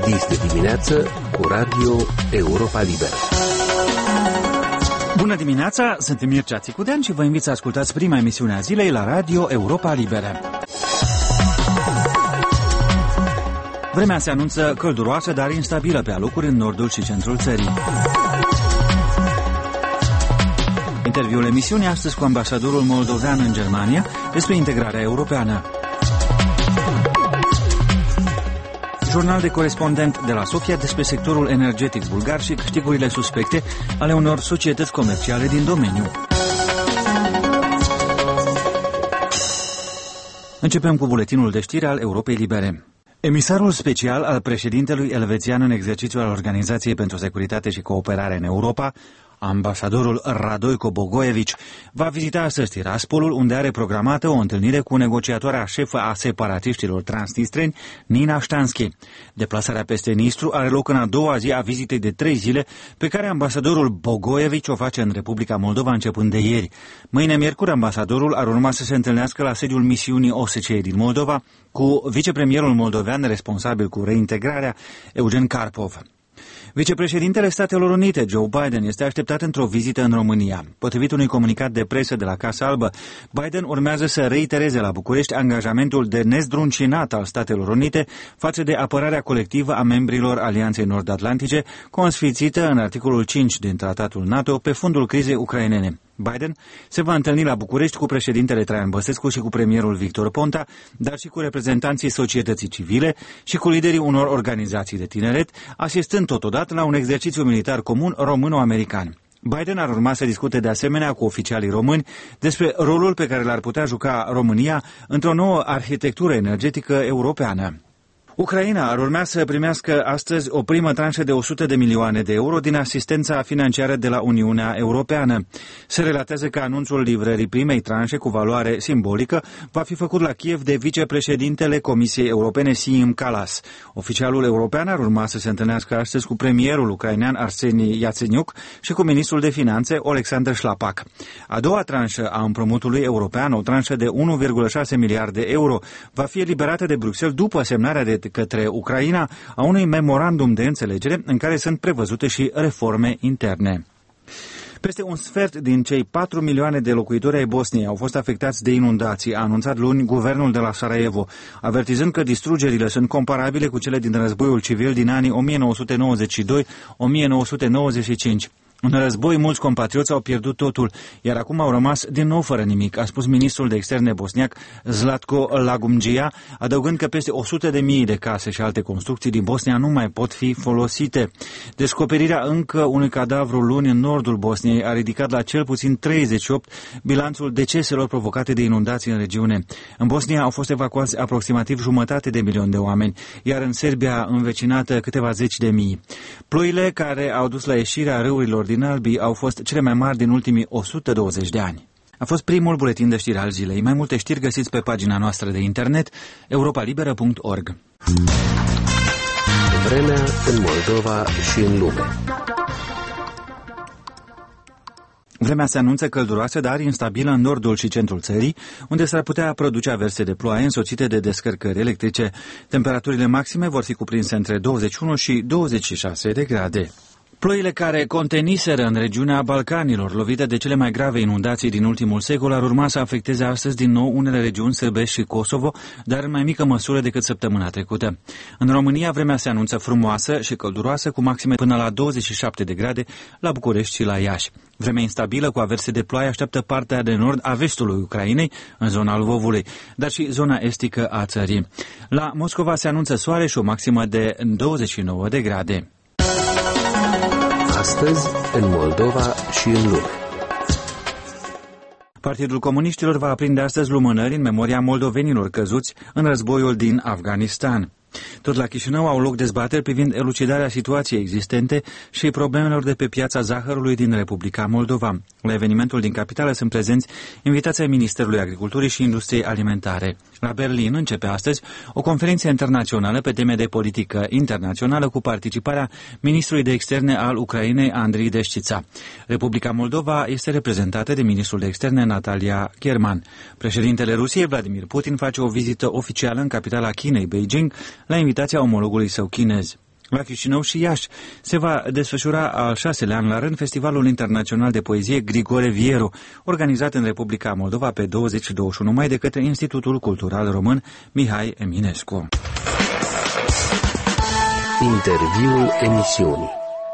Este dimineață cu Radio Europa Liberă. Bună dimineața, sunt Mircea Țicudean și vă invit să ascultați prima emisiune a zilei la Radio Europa Liberă. Vremea se anunță călduroasă, dar instabilă pe alocuri în nordul și centrul țării. Interviul emisiunii astăzi cu ambasadorul moldovean în Germania despre integrarea europeană. Jurnal de corespondent de la Sofia despre sectorul energetic bulgar și câștigurile suspecte ale unor societăți comerciale din domeniu. Începem cu buletinul de știri al Europei Libere. Emisarul special al președintelui elvețian în exercițiu al Organizației pentru Securitate și Cooperare în Europa, ambasadorul Radojko Bogojević, va vizita astăzi Tiraspolul, unde are programată o întâlnire cu negociatoarea șefă a separatiștilor transnistreni, Nina Ștanski. Deplasarea peste Nistru are loc în a doua zi a vizitei de 3 zile, pe care ambasadorul Bogojević o face în Republica Moldova începând de ieri. Mâine, miercuri, ambasadorul ar urma să se întâlnească la sediul misiunii OSCE din Moldova cu vicepremierul moldovean responsabil cu reintegrarea, Eugen Karpov. Vicepreședintele Statelor Unite, Joe Biden, este așteptat într-o vizită în România. Potrivit unui comunicat de presă de la Casa Albă, Biden urmează să reitereze la București angajamentul de nezdruncinat al Statelor Unite față de apărarea colectivă a membrilor Alianței Nord-Atlantice, consfințită în articolul 5 din Tratatul NATO pe fundul crizei ucrainene. Biden se va întâlni la București cu președintele Traian Băsescu și cu premierul Victor Ponta, dar și cu reprezentanții societății civile și cu liderii unor organizații de tineret, asistând totodată la un exercițiu militar comun româno-american. Biden ar urma să discute de asemenea cu oficialii români despre rolul pe care l-ar putea juca România într-o nouă arhitectură energetică europeană. Ucraina ar urma să primească astăzi o primă tranșă de 100 de milioane de euro din asistența financiară de la Uniunea Europeană. Se relatează că anunțul livrării primei tranșe cu valoare simbolică va fi făcut la Kiev de vicepreședintele Comisiei Europene Siim Kallas. Oficialul european ar urma să se întâlnească astăzi cu premierul ucrainean Arseni Yatsenyuk și cu ministrul de finanțe Oleksandr Șlapak. A doua tranșă a împrumutului european, o tranșă de 1,6 miliarde de euro, va fi eliberată de Bruxelles după semnarea de către Ucraina a unui memorandum de înțelegere în care sunt prevăzute și reforme interne. Peste un sfert din cei 4 milioane de locuitori ai Bosniei au fost afectați de inundații, a anunțat luni guvernul de la Sarajevo, avertizând că distrugerile sunt comparabile cu cele din războiul civil din anii 1992-1995. În război, mulți compatrioți au pierdut totul, iar acum au rămas din nou fără nimic, a spus ministrul de externe bosniac Zlatko Lagumdzija, adăugând că peste 100.000 de case și alte construcții din Bosnia nu mai pot fi folosite. Descoperirea încă unui cadavru luni în nordul Bosniei a ridicat la cel puțin 38 bilanțul deceselor provocate de inundații în regiune. În Bosnia au fost evacuați aproximativ 500.000 de oameni, iar în Serbia învecinată câteva zeci de mii. Ploile care au dus la ieșirea râurilor din Albi au fost cele mai mari din ultimii 120 de ani. A fost primul buletin de știri al zilei. Mai multe știri găsiți pe pagina noastră de internet europalibera.org. Vremea în Moldova și în lume. Vremea se anunță călduroasă, dar instabilă în nordul și centrul țării, unde s-ar putea produce averse de ploaie însoțite de descărcări electrice. Temperaturile maxime vor fi cuprinse între 21 și 26 de grade. Ploile care conteniseră în regiunea Balcanilor, lovite de cele mai grave inundații din ultimul secol, ar urma să afecteze astăzi din nou unele regiuni sârbești și Kosovo, dar în mai mică măsură decât săptămâna trecută. În România, vremea se anunță frumoasă și călduroasă, cu maxime până la 27 de grade la București și la Iași. Vremea instabilă cu averse de ploaie așteaptă partea de nord a vestului Ucrainei, în zona Lvovului, dar și zona estică a țării. La Moscova se anunță soare și o maximă de 29 de grade. Astăzi, în Moldova și în lume. Partidul Comuniștilor va aprinde astăzi lumânări în memoria moldovenilor căzuți în războiul din Afganistan. Tot la Chișinău au loc dezbateri privind elucidarea situației existente și problemelor de pe piața zahărului din Republica Moldova. La evenimentul din capitală sunt prezenți invitații ai Ministerului Agriculturii și Industriei Alimentare. La Berlin începe astăzi o conferință internațională pe teme de politică internațională cu participarea ministrului de externe al Ucrainei, Andrii Deștița. Republica Moldova este reprezentată de ministrul de externe, Natalia German. Președintele Rusiei, Vladimir Putin, face o vizită oficială în capitala Chinei, Beijing, la invitația omologului său chinez. La Chișinău și Iași se va desfășura al 6-lea an la rând Festivalul Internațional de Poezie Grigore Vieru, organizat în Republica Moldova pe 20 și 21 mai de către Institutul Cultural Român Mihai Eminescu. Interviul emisiunii.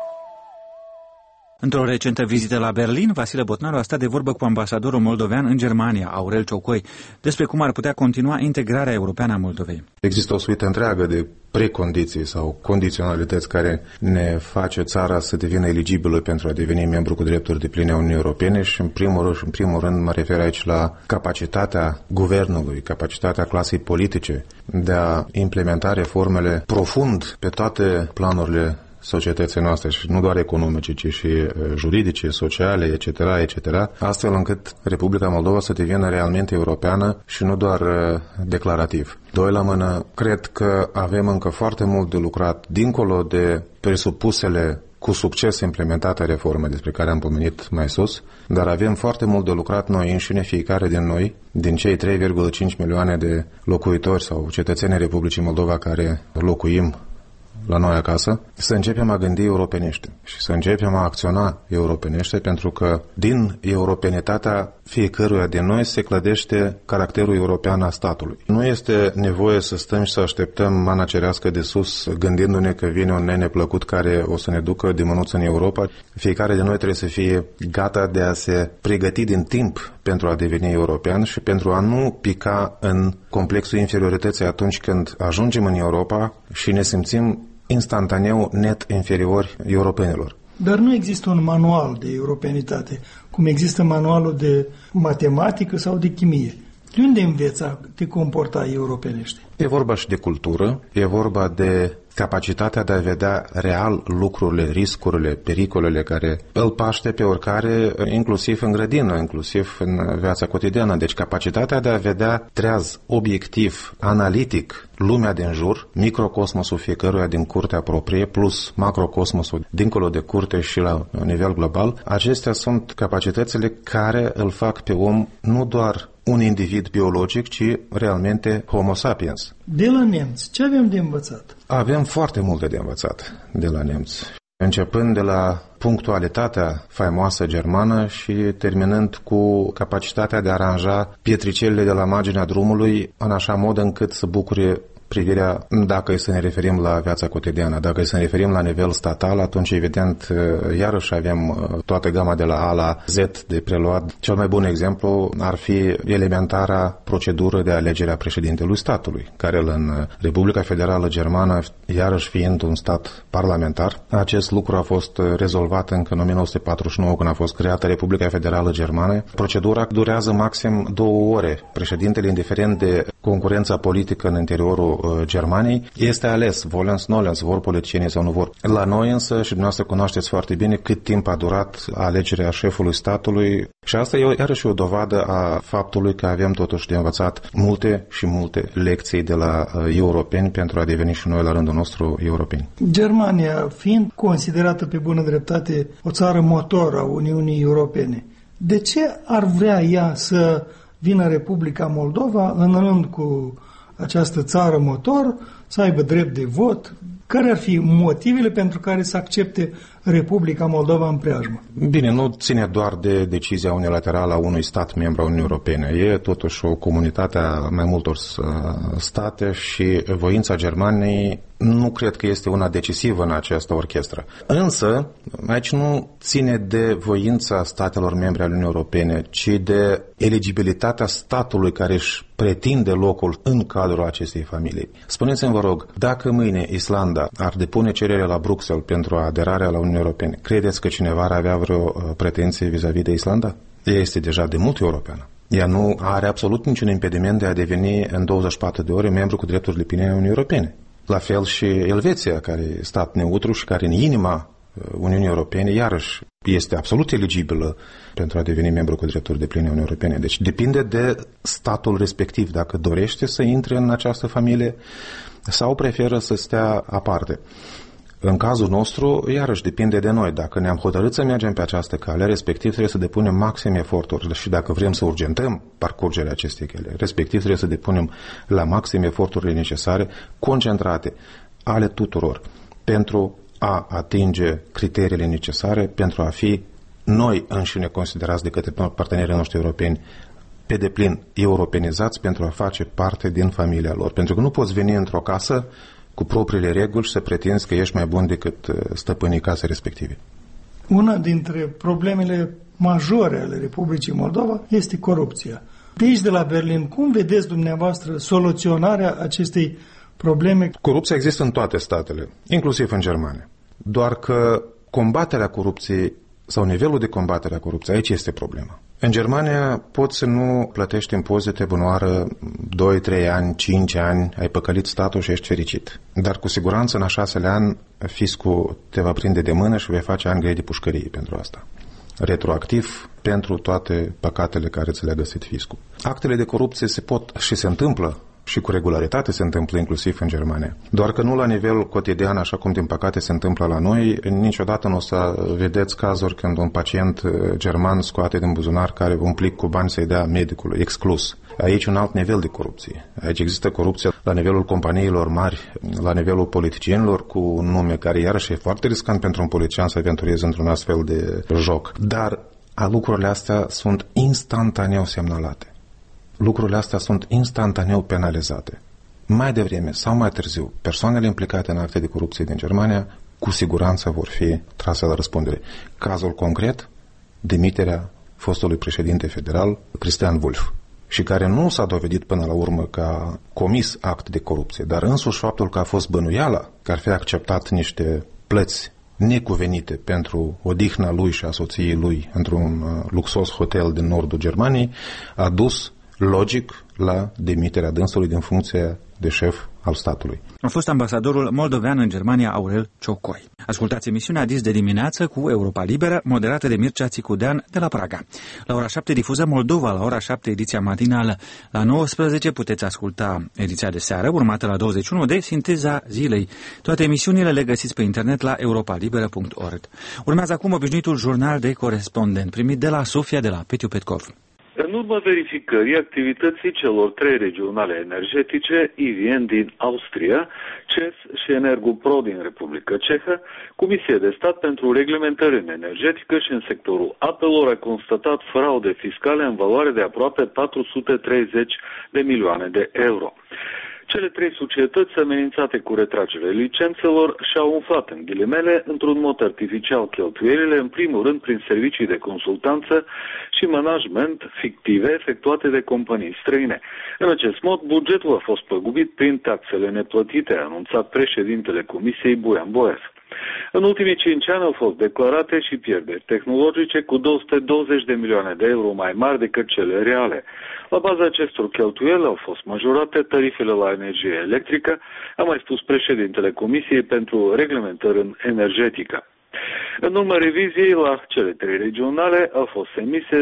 Într-o recentă vizită la Berlin, Vasile Botnaru a stat de vorbă cu ambasadorul moldovean în Germania, Aurel Ciocoi, despre cum ar putea continua integrarea europeană a Moldovei. Există o suită întreagă de precondiții sau condiționalități care ne face țara să devină eligibilă pentru a deveni membru cu drepturi depline a Uniunii Europene și în primul rând mă refer aici la capacitatea guvernului, capacitatea clasei politice de a implementa reformele profund pe toate planurile societății noastre, și nu doar economice, ci și juridice, sociale, etc., astfel încât Republica Moldova să devină realmente europeană și nu doar declarativ. Doi la mână, cred că avem încă foarte mult de lucrat dincolo de presupusele cu succes implementate reforme despre care am pomenit mai sus, dar avem foarte mult de lucrat noi înșine, fiecare din noi, din cei 3,5 milioane de locuitori sau cetățenii Republicii Moldova care locuim la noi acasă, să începem a gândi europenește și să începem a acționa europenește, pentru că din europenitatea fiecăruia din noi se clădește caracterul european a statului. Nu este nevoie să stăm și să așteptăm mana cerească de sus, gândindu-ne că vine un nene plăcut care o să ne ducă de mânuță în Europa. Fiecare din noi trebuie să fie gata de a se pregăti din timp pentru a deveni european și pentru a nu pica în complexul inferiorității atunci când ajungem în Europa și ne simțim instantaneu net inferiori europenilor. Dar nu există un manual de europenitate, cum există manualul de matematică sau de chimie. De unde înveți a te comporta europenește? E vorba și de cultură, e vorba de capacitatea de a vedea real lucrurile, riscurile, pericolele care îl paște pe oricare, inclusiv în grădină, inclusiv în viața cotidiană. Deci capacitatea de a vedea treaz, obiectiv, analitic lumea din jur, microcosmosul fiecăruia din curtea proprie, plus macrocosmosul dincolo de curte și la nivel global, acestea sunt capacitățile care îl fac pe om nu doar un individ biologic, ci realmente Homo sapiens. De la nemți, ce avem de învățat? Avem foarte multe de învățat de la nemți. Începând de la punctualitatea faimoasă germană și terminând cu capacitatea de a aranja pietricelele de la marginea drumului în așa mod încât să bucure privirea, dacă să ne referim la viața cotidiană. Dacă să ne referim la nivel statal, atunci evident iarăși avem toată gama de la A la Z de preluat. Cel mai bun exemplu ar fi elementara procedură de alegere a președintelui statului, care în Republica Federală Germană, iarăși fiind un stat parlamentar, acest lucru a fost rezolvat încă în 1949, când a fost creată Republica Federală Germană. Procedura durează maxim 2 ore. Președintele, indiferent de concurența politică în interiorul Germaniei, este ales, volens nolens, vor politicienii sau nu vor. La noi însă, și dumneavoastră cunoașteți foarte bine cât timp a durat alegerea șefului statului, și asta e iarăși o dovadă a faptului că avem totuși de învățat multe și multe lecții de la europeni pentru a deveni și noi la rândul nostru europeni. Germania, fiind considerată pe bună dreptate o țară motor a Uniunii Europene, de ce ar vrea ea să vină Republica Moldova în rând cu această țară motor, să aibă drept de vot? Care ar fi motivele pentru care să accepte Republica Moldova în preajmă? Bine, nu ține doar de decizia unilaterală a unui stat membru a Uniunii Europene. E totuși o comunitate a mai multor state și voința Germaniei nu cred că este una decisivă în această orchestră. Însă, aici nu ține de voința statelor membre ale Uniunii Europene, ci de eligibilitatea statului care își pretinde locul în cadrul acestei familii. Spuneți-mi, vă rog, dacă mâine Islanda ar depune cerere la Bruxelles pentru aderarea la Uniunea Europeană, credeți că cineva ar avea vreo pretenție vis-a-vis de Islanda? Ea este deja de mult europeană. Ea nu are absolut niciun impediment de a deveni în 24 de ore membru cu drepturi depline a Uniunii Europene. La fel și Elveția, care e stat neutru și care în inima Uniunii Europene, iarăși, este absolut eligibilă pentru a deveni membru cu drepturi depline a Uniunii Europene. Deci depinde de statul respectiv, dacă dorește să intre în această familie sau preferă să stea aparte. În cazul nostru, iarăși, depinde de noi. Dacă ne-am hotărât să mergem pe această cale, respectiv trebuie să depunem maxim eforturi și dacă vrem să urgentăm parcurgerea acestei cale, respectiv trebuie să depunem la maxim eforturile necesare, concentrate, ale tuturor. pentru a atinge criteriile necesare pentru a fi noi înșine considerați de către partenerii noștri europeni pe deplin europenizați pentru a face parte din familia lor. Pentru că nu poți veni într-o casă cu propriile reguli și să pretinzi că ești mai bun decât stăpânii casei respective. Una dintre problemele majore ale Republicii Moldova este corupția. De aici, de la Berlin, cum vedeți dumneavoastră soluționarea acestei probleme? Corupția există în toate statele, inclusiv în Germania. Doar că combaterea corupției sau nivelul de combatere a corupției, aici este problema. În Germania poți să nu plătești impozite bunoară 2, 3 ani, 5 ani, ai păcălit statul și ești fericit. Dar cu siguranță în a 6-lea an fiscul te va prinde de mână și vei face ani grei de pușcărie pentru asta. Retroactiv pentru toate păcatele care ți le-a găsit fiscul. Actele de corupție se pot și se întâmplă și cu regularitate se întâmplă inclusiv în Germania. Doar că nu la nivel cotidian, așa cum din păcate se întâmplă la noi, niciodată nu o să vedeți cazuri când un pacient german scoate din buzunar care un plic cu bani să-i dea medicului, exclus. Aici un alt nivel de corupție. Aici există corupție la nivelul companiilor mari, la nivelul politicienilor cu un nume care iarăși e foarte riscant pentru un politician să aventureze într-un astfel de joc. Dar lucrurile astea sunt instantaneu semnalate. Lucrurile astea sunt instantaneu penalizate. Mai devreme sau mai târziu, persoanele implicate în acte de corupție din Germania cu siguranță vor fi trase la răspundere. Cazul concret, demiterea fostului președinte federal, Christian Wulff, și care nu s-a dovedit până la urmă că a comis act de corupție, dar însuși faptul că a fost bănuiala că ar fi acceptat niște plăți necuvenite pentru odihna lui și a soției lui într-un luxos hotel din nordul Germaniei, a dus logic la demiterea dânsului din funcția de șef al statului. A fost ambasadorul moldovean în Germania, Aurel Ciocoi. Ascultați emisiunea Dis de dimineață cu Europa Liberă, moderată de Mircea Țicudean de la Praga. La ora 7 difuzăm Moldova, la ora 7 ediția matinală. La 19 puteți asculta ediția de seară, urmată la 21 de Sinteza zilei. Toate emisiunile le găsiți pe internet la europalibera.org. Urmează acum obișnuitul jurnal de corespondent, primit de la Sofia de la Petiu Petkov. În urma verificării activității celor 3 regionale energetice, EVN din Austria, CES și Energopro din Republica Cehă, Comisia de Stat pentru Reglementare Energetică și în sectorul apelor a constatat fraude fiscale în valoare de aproape 430 de milioane de euro. Cele 3 societăți amenințate cu retragerea licențelor și-au umflat, în ghilimele, într-un mod artificial cheltuielile, în primul rând prin servicii de consultanță și management fictive efectuate de companii străine. În acest mod, bugetul a fost păgubit prin taxele neplătite, a anunțat președintele Comisiei Boian Boev. În ultimii 5 ani au fost declarate și pierderi tehnologice cu 220 de milioane de euro mai mari decât cele reale. La baza acestor cheltuieli au fost majorate tarifele la energie electrică, a mai spus președintele Comisiei pentru Reglementare Energetică. În urma reviziei la cele 3 regionale au fost emise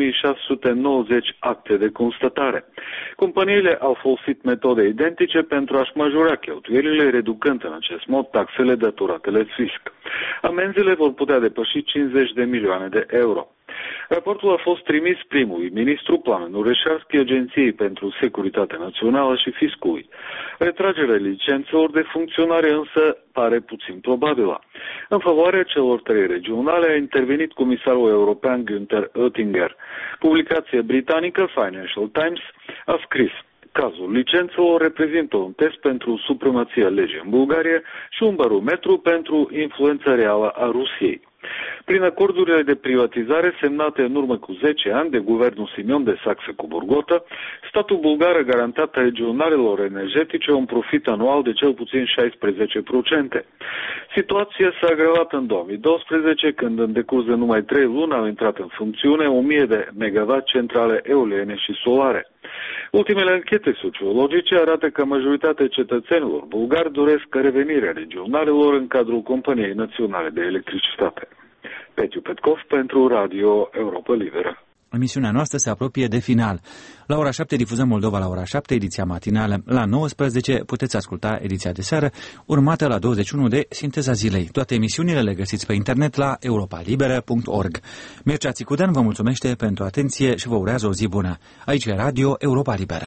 2690 acte de constatare. Companiile au folosit metode identice pentru a-și majora cheltuielile, reducând în acest mod taxele datorate la fisc. Amenzile vor putea depăși 50 de milioane de euro. Raportul a fost trimis primului ministru Plamen Ureșarski, Agenției pentru Securitate Națională și Fiscului. Retragerea licențelor de funcționare însă pare puțin probabilă. În favoarea celor 3 regionale a intervenit comisarul european Günther Oettinger. Publicația britanică Financial Times a scris: cazul licențelor reprezintă un test pentru supremația legii în Bulgaria și un barometru pentru influența reală a Rusiei. Prin acordurile de privatizare semnate în urmă cu 10 ani de guvernul Simion de Saxe-Coburgotă, statul bulgar a garantat regionalelor energetice un profit anual de cel puțin 16%. Situația s-a agravat în 2012, când în decurs de numai 3 luni au intrat în funcțiune 1000 de megawatt centrale eoliene și solare. Ultimele anchete sociologice arată că majoritatea cetățenilor bulgari doresc revenirea regionalelor în cadrul Companiei Naționale de Electricitate. Petiu Petkov pentru Radio Europa Liberă. Emisiunea noastră se apropie de final. La ora 7 difuzăm Moldova la ora 7, ediția matinală. La 19 puteți asculta ediția de seară, urmată la 21 de Sinteza zilei. Toate emisiunile le găsiți pe internet la europalibera.org. Mircea Țicudean vă mulțumește pentru atenție și vă urează o zi bună. Aici e Radio Europa Liberă.